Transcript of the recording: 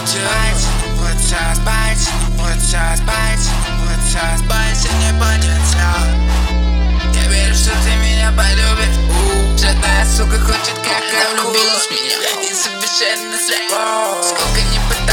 спать и не потенциал. Я верю, что ты меня полюбишь. Жадная сука хочет, как влюбилась в меня. И совершенно зря. Сколько не пытаюсь